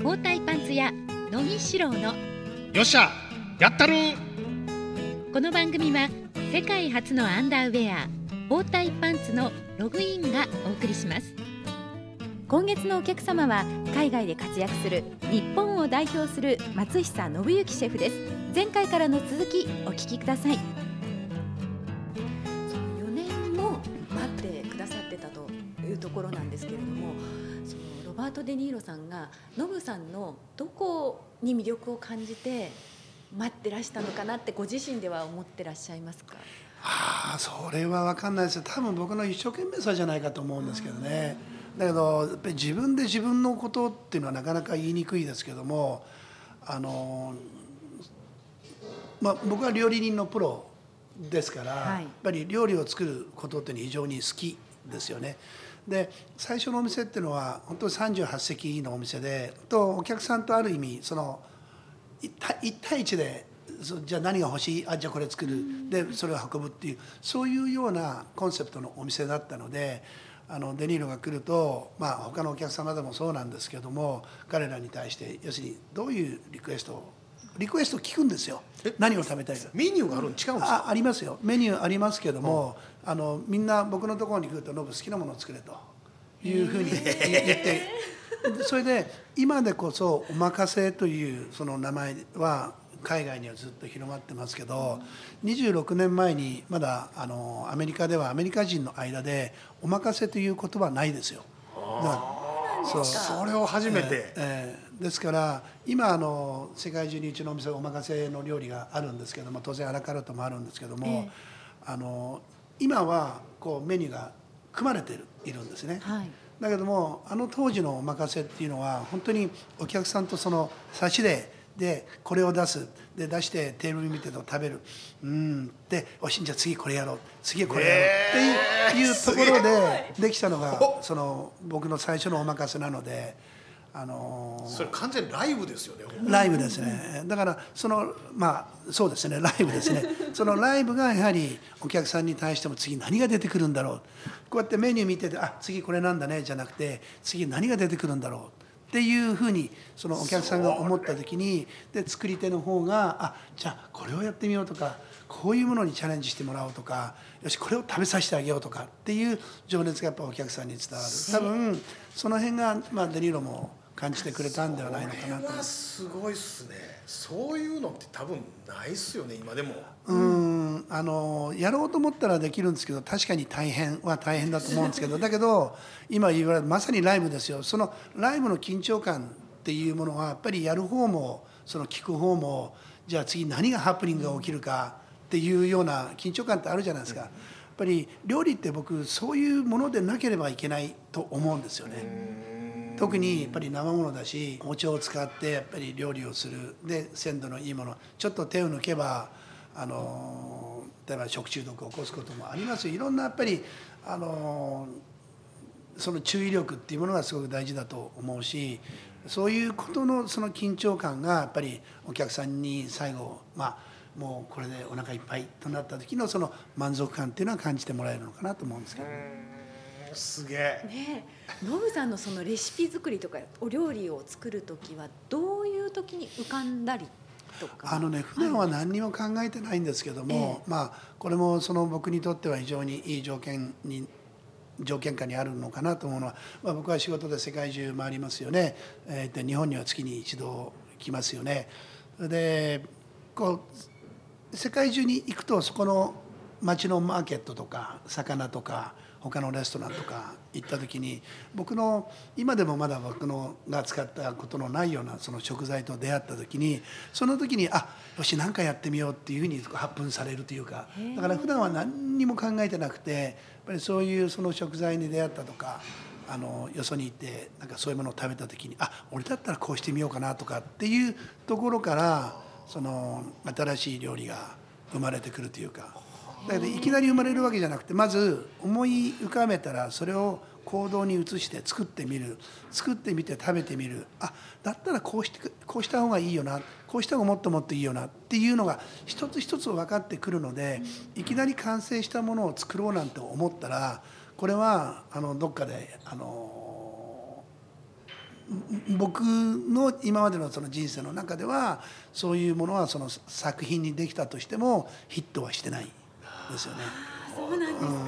包帯パンツ屋乃木志郎のよっしゃやったる。 この番組は世界初のアンダーウェア包帯パンツのログインがお送りします。今月のお客様は海外で活躍する日本を代表する松久信之シェフです。前回からの続きお聞きください。4年も待ってくださってたというところなんですけれども、そのロバート・デ・ニーロさんがノブさんのどこに魅力を感じて待ってらしたのかなってご自身では思ってらっしゃいますか？ それは分かんないですよ。多分僕の一生懸命さじゃないかと思うんですけどね。だけどやっぱり自分で自分のことっていうのはなかなか言いにくいですけども、僕は料理人のプロですから、やっぱり料理を作ることって非常に好きですよね。で最初のお店っていうのは本当に38席のお店で、お客さんとある意味その1対1でじゃあ何が欲しい、じゃあこれ作る、でそれを運ぶっていう、そういうようなコンセプトのお店だったので、デ・ニーロが来ると、他のお客様でもそうなんですけども、彼らに対して要するにどういうリクエストを聞くんですよ。何を食べたいか。 メニューがあるの違うんですか？ ありますよ。メニューありますけども、みんな僕のところに来るとノブ好きなものを作れというふうに言ってそれで今でこそおまかせというその名前は海外にはずっと広まってますけど、26年前にまだアメリカではアメリカ人の間でおまかせという言葉はないですよ。 それを初めて、 ですから今世界中にうちのお店おまかせの料理があるんですけども、当然アラカルトもあるんですけども、今はこうメニューが組まれているんですね。だけども当時のおまかせっていうのは本当にお客さんとその差しでこれを出す、で出してテーブル見てと食べる、でおしじゃあ次これやろう、次これやろうっていうところでできたのがその僕の最初のおまかせなので、 それ完全にライブですよね。 ライブですね。だからそうですね、ライブですね。そのライブがやはりお客さんに対しても次何が出てくるんだろう、こうやってメニュー見てて次これなんだねじゃなくて、次何が出てくるんだろうっていうふうにそのお客さんが思った時に、で作り手の方がじゃあこれをやってみようとか、こういうものにチャレンジしてもらおうとか、よしこれを食べさせてあげようとかっていう情熱がやっぱお客さんに伝わる。多分その辺がデ・ニーロも感じてくれたんではないのかなと。 それはすごいっすね。そういうのって多分ないっすよね今でも。 やろうと思ったらできるんですけど、確かに大変は大変だと思うんですけど、だけど今言われるまさにライブですよ。そのライブの緊張感っていうものはやっぱりやる方もその聞く方も、じゃあ次何がハプニングが起きるかっていうような緊張感ってあるじゃないですか。やっぱり料理って僕そういうものでなければいけないと思うんですよね。特にやっぱり生ものだし、包丁を使ってやっぱり料理をする、で鮮度のいいもの、ちょっと手を抜けば例えば食中毒を起こすこともありますよ。いろんなやっぱりその注意力っていうものがすごく大事だと思うし、そういうことのその緊張感がやっぱりお客さんに最後もうこれでお腹いっぱいとなった時のその満足感っていうのは感じてもらえるのかなと思うんですけど。 すげえ。 ノブさんのそのレシピ作りとかお料理を作る時はどういう時に浮かんだりとか。 普段は何にも考えてないんですけども、これもその僕にとっては非常にいい条件下にあるのかなと思うのは、僕は仕事で世界中回りますよね。日本には月に一度来ますよね。で世界中に行くと、そこの街のマーケットとか魚とか他のレストランとか行った時に、今でもまだ僕が使ったことのないようなその食材と出会った時に、その時によし何かやってみようっていうふうに発奮されるというか、だから普段は何にも考えてなくて、やっぱりそういうその食材に出会ったとか、よそに行ってなんかそういうものを食べた時に俺だったらこうしてみようかなとかっていうところから、その新しい料理が生まれてくるというか。だけどいきなり生まれるわけじゃなくて、まず思い浮かべたらそれを行動に移して作ってみる、作ってみて食べてみる、だったらこうした方がいいよな、こうした方がもっともっといいよなっていうのが一つ一つ分かってくるので、いきなり完成したものを作ろうなんて思ったら、これはどっかで僕の今までのその人生の中ではそういうものはその作品にできたとしてもヒットはしてないですよね。 そうなんですか。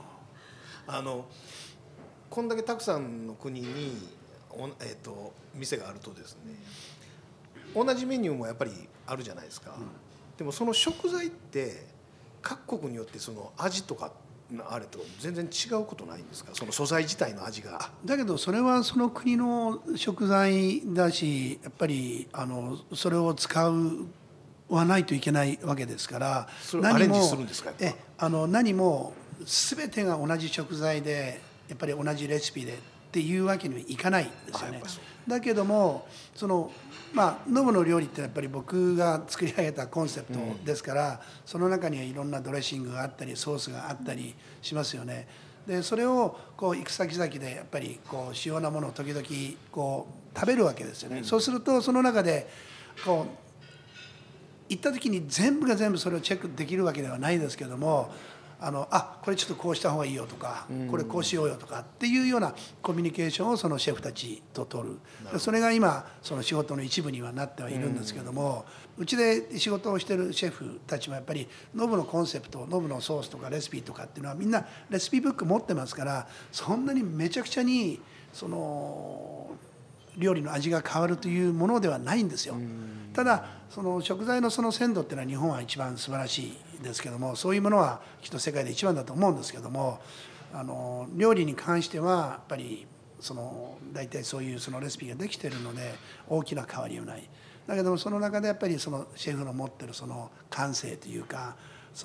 こんだけたくさんの国に店があるとですね、同じメニューもやっぱりあるじゃないですか、でもその食材って各国によってその味とかあれと全然違うことないんですか、その素材自体の味が。 だけどそれはその国の食材だし、やっぱりそれを使わないといけないわけですから、 それをアレンジするんですか。 何も全てが同じ食材でやっぱり同じレシピでっていうわけにはいかないですよね。だけどもノブの料理ってやっぱり僕が作り上げたコンセプトですから、その中にはいろんなドレッシングがあったりソースがあったりしますよね。でそれをこう行く先々でやっぱりこう主要なものを時々こう食べるわけですよね。そうするとその中でこう行った時に全部が全部それをチェックできるわけではないですけども、これちょっとこうした方がいいよとか、これこうしようよとかっていうようなコミュニケーションをそのシェフたちと取る。それが今その仕事の一部にはなってはいるんですけども、うちで仕事をしてるシェフたちもやっぱりノブのコンセプト、ノブのソースとかレシピとかっていうのはみんなレシピブック持ってますから、そんなにめちゃくちゃにその料理の味が変わるというものではないんですよ。ただその食材のその鮮度っていうのは日本は一番素晴らしいですけども、そういうものはきっと世界で一番だと思うんですけども、料理に関してはやっぱり大体そういうそのレシピができているので大きな変わりはない。だけどもその中でやっぱりそのシェフの持ってるその感性というか、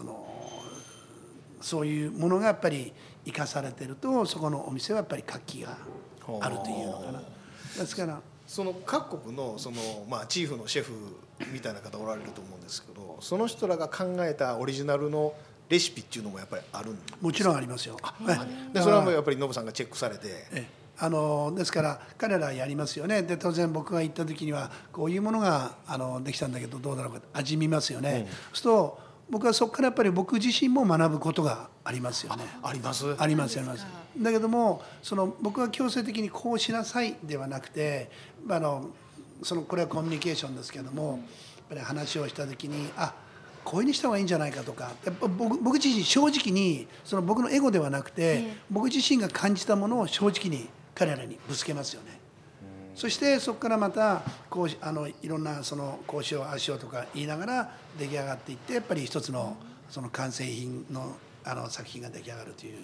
そういうものがやっぱり生かされてると、そこのお店はやっぱり活気があるというのかな。ですからその各国のチーフのシェフみたいな方おられると思うんですけど、その人らが考えたオリジナルのレシピっていうのもやっぱりあるんですか。 もちろんありますよ。 でそれはもうやっぱりノブさんがチェックされて、 ですから彼らやりますよね。で当然僕が行った時にはこういうものができたんだけどどうだろうか、味見ますよね。そうすると僕はそこからやっぱり僕自身も学ぶことがありますよね。 あります。 あります。だけども僕は強制的にこうしなさいではなくて、これはコミュニケーションですけども、やっぱり話をした時にこういうにした方がいいんじゃないかとか、やっぱ僕自身正直に僕のエゴではなくて、僕自身が感じたものを正直に彼らにぶつけますよね。そしてそこからまたいろんなこうしようああしようとか言いながら出来上がっていって、やっぱり一つの完成品の作品が出来上がるという。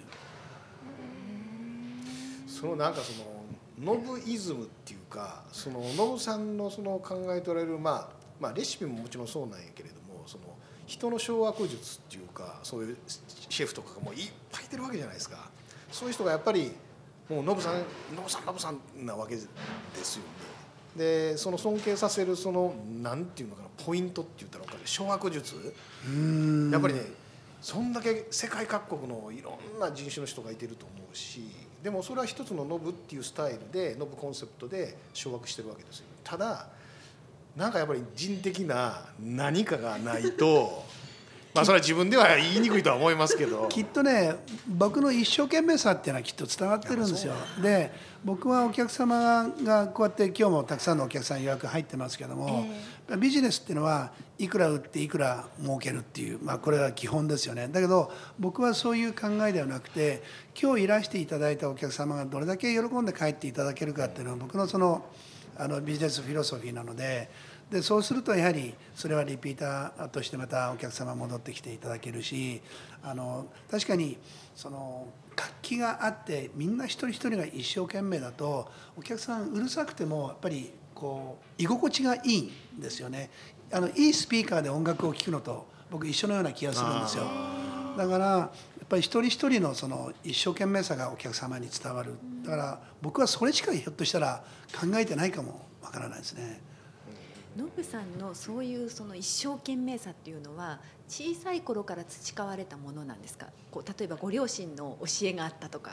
なんかノブイズムっていうか、ノブさんの考えておられるレシピももちろんそうなんやけれども、人の掌握術っていうか、そういうシェフとかがもういっぱいいてるわけじゃないですか。そういう人がやっぱりもうノブさんなわけですよね。で尊敬させるなんていうのかな、ポイントって言ったら分かる、掌握術。やっぱりね、そんだけ世界各国のいろんな人種の人がいてると思うし、でもそれは一つのノブっていうスタイルでノブコンセプトで掌握してるわけですよ。ただなんかやっぱり人的な何かがないとそれは自分では言いにくいとは思いますけど、 きっとね僕の一生懸命さっていうのはきっと伝わってるんですよ。で僕はお客様がこうやって今日もたくさんのお客さん予約入ってますけども、ビジネスっていうのはいくら売っていくら儲けるっていう、これは基本ですよね。だけど僕はそういう考えではなくて、今日いらしていただいたお客様がどれだけ喜んで帰っていただけるかっていうのは僕のビジネスフィロソフィーなので、そうするとやはりそれはリピーターとしてまたお客様戻ってきていただけるし、確かに活気があってみんな一人一人が一生懸命だと、お客さんうるさくてもやっぱり居心地がいいんですよね。いいスピーカーで音楽を聴くのと僕一緒のような気がするんですよ。だからやっぱり一人一人の一生懸命さがお客様に伝わる。だから僕はそれしかひょっとしたら考えてないかもわからないですね。 ノブさんのそういう一生懸命さっていうのは小さい頃から培われたものなんですか。例えばご両親の教えがあったとか。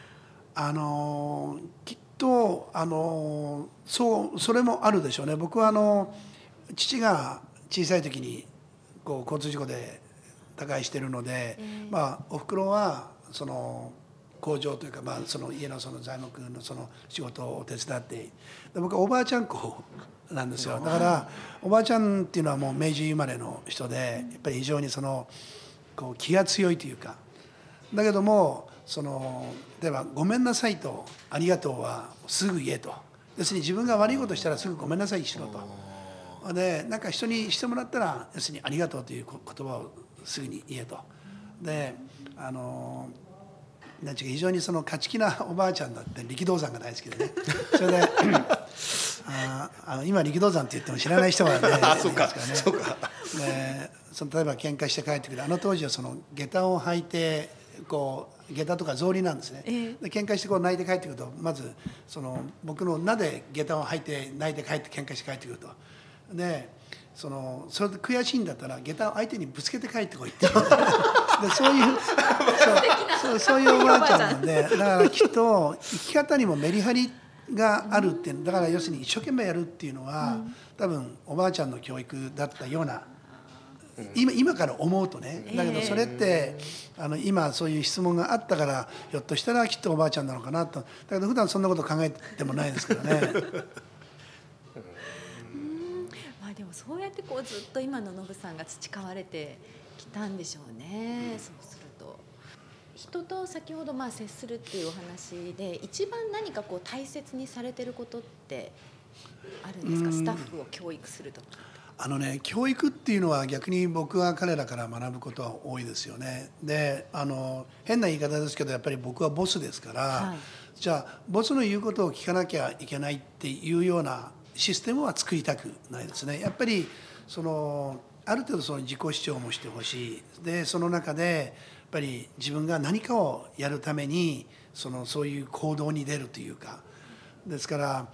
きっとそれもあるでしょうね。僕は父が小さい時に交通事故で他界してるので、おふくろは交工場というか、その家のその材木のその仕事を手伝って、で僕はおばあちゃん子なんですよ。だからおばあちゃんっていうのはもう明治生まれの人で、やっぱり非常にそのこう気が強いというか、だけどもその例えばごめんなさいとありがとうはすぐ言えと、要するに自分が悪いことしたらすぐごめんなさいしろと、でなんか人にしてもらったら要するにありがとうという言葉をすぐに言えと。でなんていうか非常にその勝ち気なおばあちゃんだって、力道山が大好きでね、それで今力道山って言っても知らない人はねそうかそうか。 その例えば喧嘩して帰ってくる、当時はその下駄を履いてこう下駄とか草履なんですね、で喧嘩してこう泣いて帰ってくると、まずその僕の名で下駄を履いて泣いて帰って喧嘩して帰ってくると、でそれで悔しいんだったら下駄を相手にぶつけて帰ってこいってでそういうおばあちゃんなんで、だからきっと生き方にもメリハリがあるっていう、だから要するに一生懸命やるっていうのは、多分おばあちゃんの教育だったような、今から思うとね。だけどそれって今そういう質問があったから、ひょっとしたらきっとおばあちゃんなのかなと。だけど普段そんなこと考えてもないですけどね。 でもそうやってこうずっと今のノブさんが培われてきたんでしょうね。そうすると人と先ほど接するっていうお話で、一番何かこう大切にされてることってあるんですか？スタッフを教育するとき。 教育っていうのは逆に僕は彼らから学ぶことは多いですよね。で変な言い方ですけど、やっぱり僕はボスですから、じゃあボスの言うことを聞かなきゃいけないっていうようなシステムは作りたくないですね。やっぱりある程度その自己主張もしてほしい。でその中でやっぱり自分が何かをやるためにそういう行動に出るというか、ですから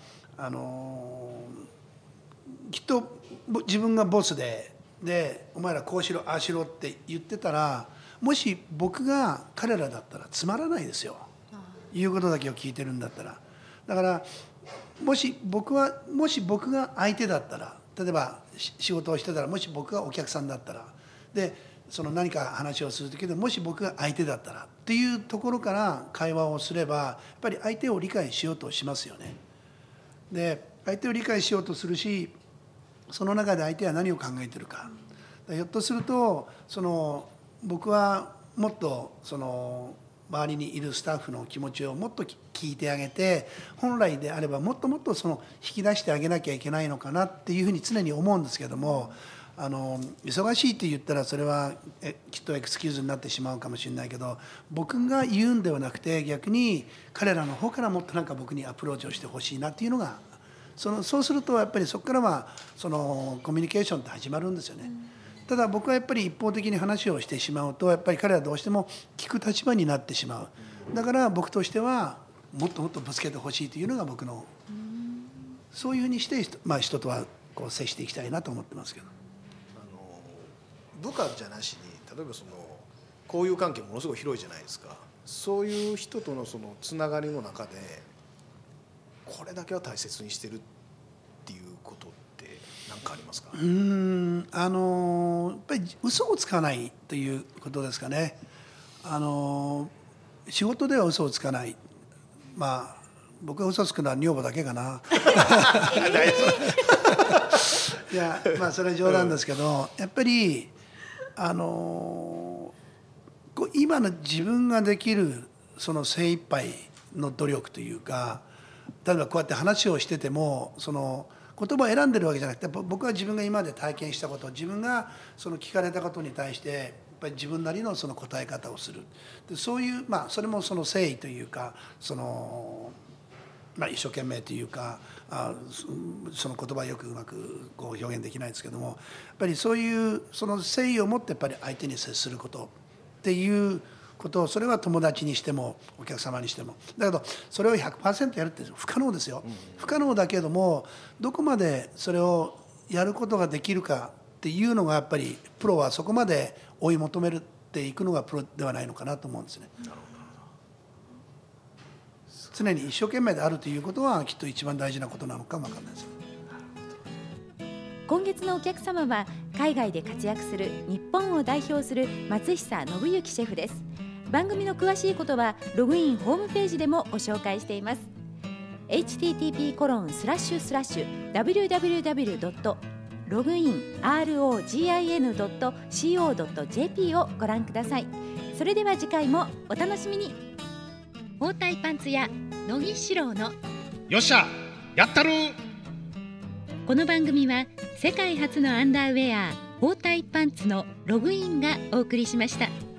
きっと自分がボスでお前らこうしろああしろって言ってたら、もし僕が彼らだったらつまらないですよ、言うことだけを聞いてるんだったら。だからもし僕が相手だったら、例えば仕事をしてたら、もし僕がお客さんだったら、で何か話をする時でもし僕が相手だったらっていうところから会話をすれば、やっぱり相手を理解しようとしますよね。で相手を理解しようとするし、その中で相手は何を考えてるか、ひょっとすると僕はもっと周りにいるスタッフの気持ちをもっと聞いてあげて、本来であればもっともっと引き出してあげなきゃいけないのかなっていうふうに常に思うんですけども、忙しいって言ったらそれはきっとエクスキューズになってしまうかもしれないけど、僕が言うんではなくて、逆に彼らの方からもっとなんか僕にアプローチをしてほしいなっていうのが、そうするとやっぱりそこからはコミュニケーションって始まるんですよね。ただ僕はやっぱり一方的に話をしてしまうと、やっぱり彼はどうしても聞く立場になってしまう。だから僕としてはもっともっとぶつけてほしいというのが僕の、そういうふうにして人とはこう接していきたいなと思ってますけど。 部下じゃなしに、例えば交友関係ものすごい広いじゃないですか。そういう人とのつながりの中でこれだけは大切にしてるっていうことって何かありますか？ やっぱり嘘をつかないということですかね。仕事では嘘をつかない。僕が嘘つくのは女房だけかな。いやそれは冗談ですけど、やっぱり今の自分ができる精一杯の努力というか、例えばこうやって話をしてても言葉を選んでるわけじゃなくて、僕は自分が今まで体験したこと、自分が聞かれたことに対してやっぱり自分なりの答え方をする。でそういうそれも誠意というか一生懸命というか、その言葉はよくうまくこう表現できないですけども、やっぱりそういう誠意を持ってやっぱり相手に接することっていうことを、それは友達にしてもお客様にしても。だけどそれを 100% やるって不可能ですよ。不可能だけども、どこまでそれをやることができるかっていうのが、やっぱりプロはそこまで追い求めていくのがプロではないのかなと思うんですね。常に一生懸命であるということはきっと一番大事なことなのかも分かんないです。 今月のお客様は海外で活躍する日本を代表する松久信之シェフです。 番組の詳しいことはログインホームページでもご紹介しています。 http://www.login.co.jp をご覧ください。それでは次回もお楽しみに。包帯パンツ屋乃木志郎のよっしゃやったる。 この番組は世界初のアンダーウェア包帯パンツのログインがお送りしました。